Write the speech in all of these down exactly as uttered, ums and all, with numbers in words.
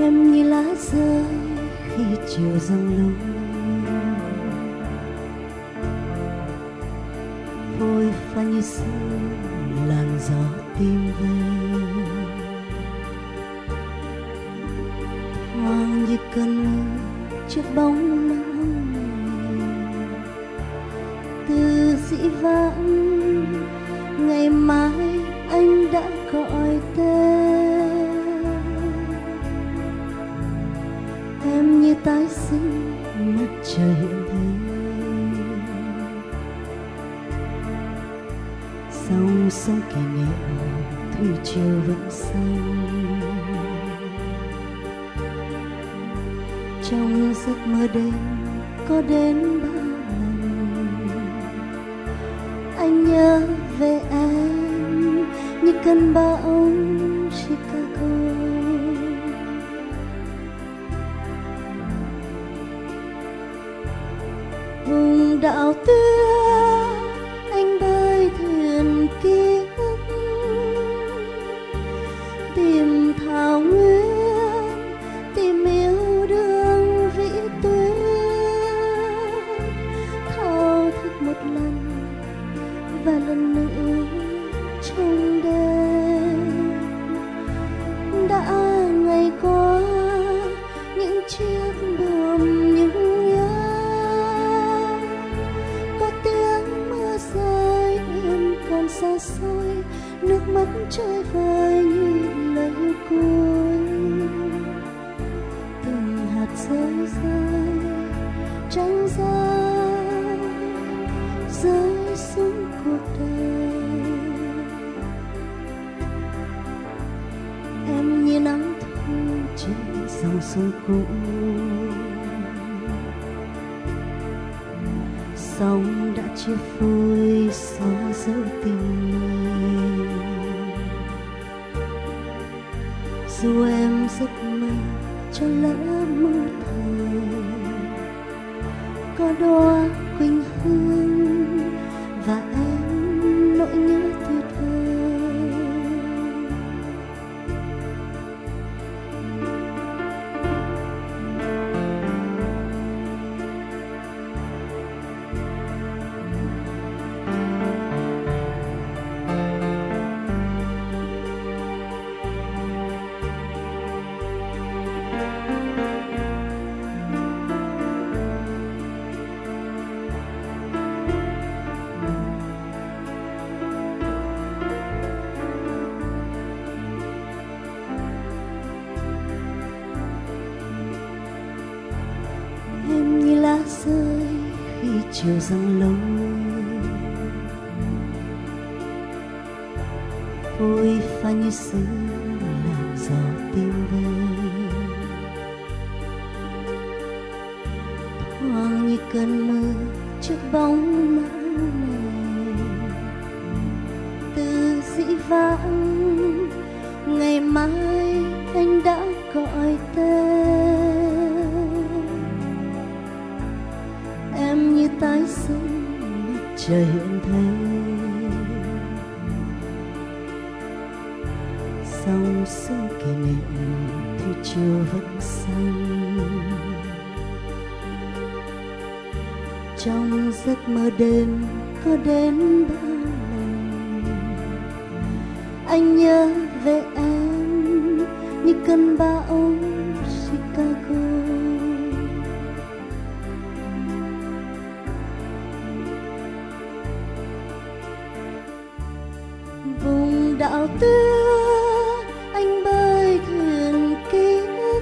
Em như lá rơi khi chiều dâng lung, phôi pha như sương làn gió tìm về, thoáng như cơn mưa trước bóng nắng từ dĩ vãng. Ngày mai anh đã gọi tên em như tái sinh mặt trời hiện thế. Dòng sông kỷ niệm thủy triều vẫn xanh, trong giấc mơ đêm có đến bao lần anh nhớ về em như cơn bão Chicago. Vùng đảo tuyết anh bơi thuyền ký ức, tìm thảo nguyên, tìm yêu đương vĩ tuyết, thao thức một lần và lần nữa trong đêm. Đã ngày qua những chiếc buồm những nhớ, có tiếng mưa rơi em còn xa xôi, nước mắt trôi vơi như lời yêu cuối. Từng hạt rơi rơi trắng rơi rơi xuống cuộc đời. Em như nắng thu trên dòng sông cũ, sóng đã chia phôi xóa dấu tình người. Dù em giấc mơ cho lỡ mơ thời, có đóa quỳnh hương và em nỗi nhớ tuyệt vời. Em như lá rơi khi chiều dâng lung, phôi pha như sương làn gió tìm về, thoáng như cơn mưa trước bóng nắng này. Từ dĩ vãng ngày mai anh đã gọi tên em như tái sinh mặt trời hiện thế. Dòng sông kỷ niệm thủy triều vẫn xanh, trong giấc mơ đêm có đến bao lần anh nhớ về em như cơn bão Chicago. Vùng đảo tuyết anh bơi thuyền ký ức,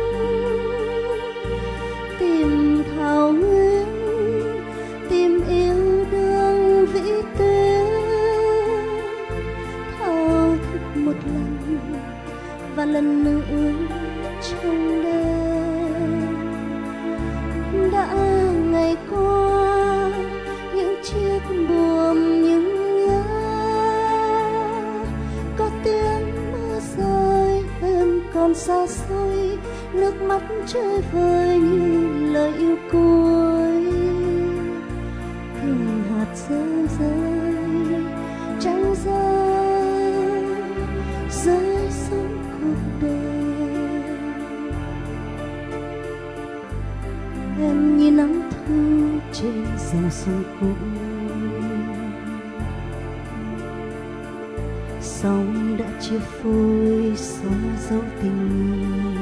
tìm thảo nguyên, tìm yêu đương vĩ tuyết, thao thức một lần và lần nữa trong đêm. Đã ngày qua những chiếc buồm những nhớ, có tiếng mưa rơi em còn xa xôi, nước mắt trôi vơi như lời yêu cuối. Từng hạt rơi rơi trắng rơi rơi xuống cuộc đời. dòng sông cũ. Sóng đã chia phôi xóa dấu tình.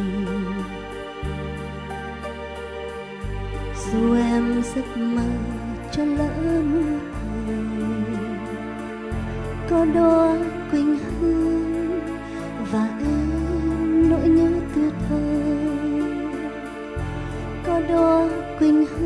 Dù em giấc mơ cho lỡ mưa thời, có đóa quỳnh hương và em nỗi nhớ tuyệt vời. Có đóa quỳnh hương